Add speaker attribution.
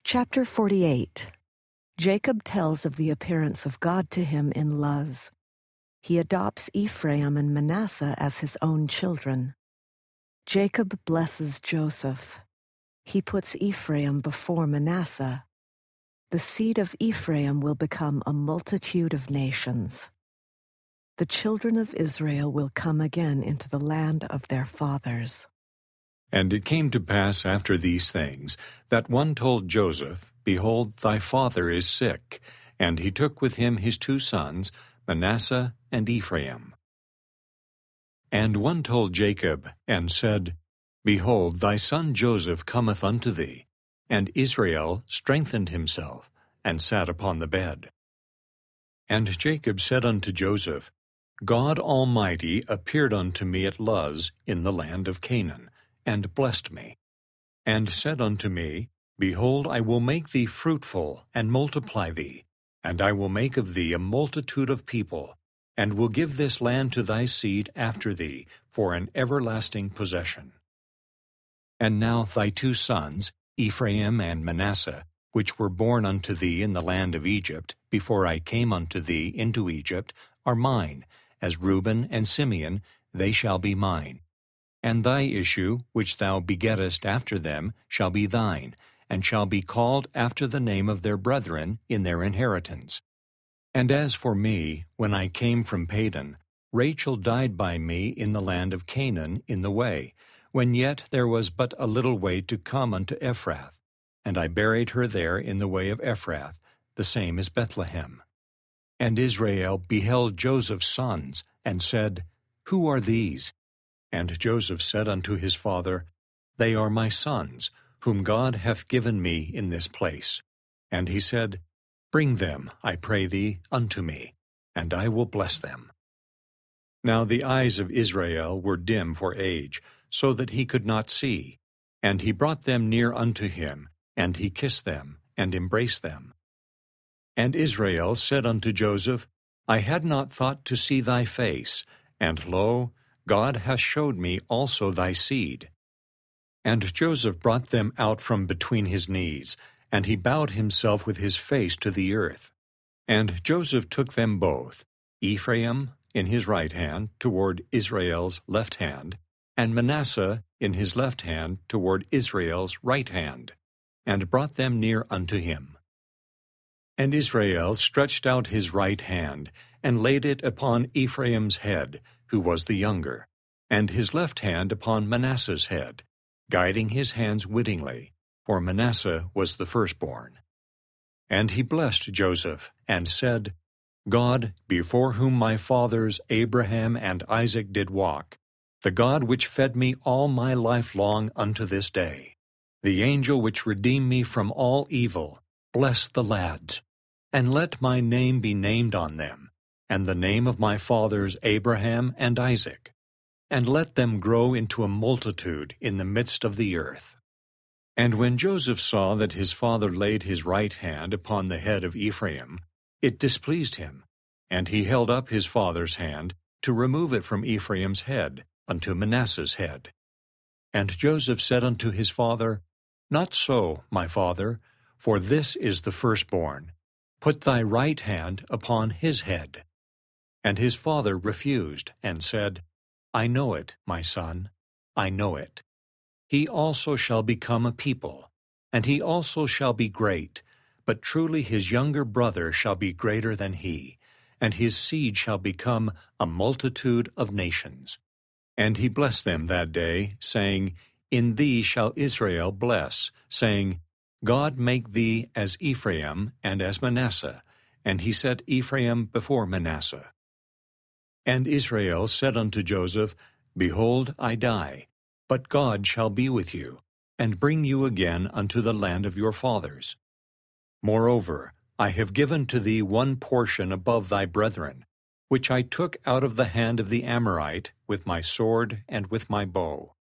Speaker 1: Chapter 48. Jacob tells of the appearance of God to him in Luz. He adopts Ephraim and Manasseh as his own children. Jacob blesses Joseph. He puts Ephraim before Manasseh. The seed of Ephraim will become a multitude of nations. The children of Israel will come again into the land of their fathers.
Speaker 2: And it came to pass after these things, that one told Joseph, Behold, thy father is sick. And he took with him his 2 sons, Manasseh and Ephraim. And one told Jacob, and said, Behold, thy son Joseph cometh unto thee. And Israel strengthened himself, and sat upon the bed. And Jacob said unto Joseph, God Almighty appeared unto me at Luz in the land of Canaan, and blessed me, and said unto me, Behold, I will make thee fruitful, and multiply thee, and I will make of thee a multitude of people, and will give this land to thy seed after thee for an everlasting possession. And now thy 2 sons, Ephraim and Manasseh, which were born unto thee in the land of Egypt, before I came unto thee into Egypt, are mine, as Reuben and Simeon, they shall be mine. And thy issue, which thou begettest after them, shall be thine, and shall be called after the name of their brethren in their inheritance. And as for me, when I came from Padan, Rachel died by me in the land of Canaan in the way, when yet there was but a little way to come unto Ephrath. And I buried her there in the way of Ephrath, the same as Bethlehem. And Israel beheld Joseph's sons, and said, Who are these? And Joseph said unto his father, They are my sons, whom God hath given me in this place. And he said, Bring them, I pray thee, unto me, and I will bless them. Now the eyes of Israel were dim for age, so that he could not see. And he brought them near unto him, and he kissed them, and embraced them. And Israel said unto Joseph, I had not thought to see thy face, and lo, God hath showed me also thy seed. And Joseph brought them out from between his knees, and he bowed himself with his face to the earth. And Joseph took them both, Ephraim in his right hand toward Israel's left hand, and Manasseh in his left hand toward Israel's right hand, and brought them near unto him. And Israel stretched out his right hand, and laid it upon Ephraim's head, who was the younger, and his left hand upon Manasseh's head, guiding his hands wittingly, for Manasseh was the firstborn. And he blessed Joseph, and said, God, before whom my fathers Abraham and Isaac did walk, the God which fed me all my life long unto this day, the angel which redeemed me from all evil, bless the lads, and let my name be named on them, and the name of my fathers Abraham and Isaac, and let them grow into a multitude in the midst of the earth. And when Joseph saw that his father laid his right hand upon the head of Ephraim, it displeased him, and he held up his father's hand to remove it from Ephraim's head unto Manasseh's head. And Joseph said unto his father, Not so, my father, for this is the firstborn. Put thy right hand upon his head. And his father refused, and said, I know it, my son, I know it. He also shall become a people, and he also shall be great, but truly his younger brother shall be greater than he, and his seed shall become a multitude of nations. And he blessed them that day, saying, In thee shall Israel bless, saying, God make thee as Ephraim and as Manasseh. And he set Ephraim before Manasseh. And Israel said unto Joseph, Behold, I die, but God shall be with you, and bring you again unto the land of your fathers. Moreover, I have given to thee one portion above thy brethren, which I took out of the hand of the Amorite with my sword and with my bow.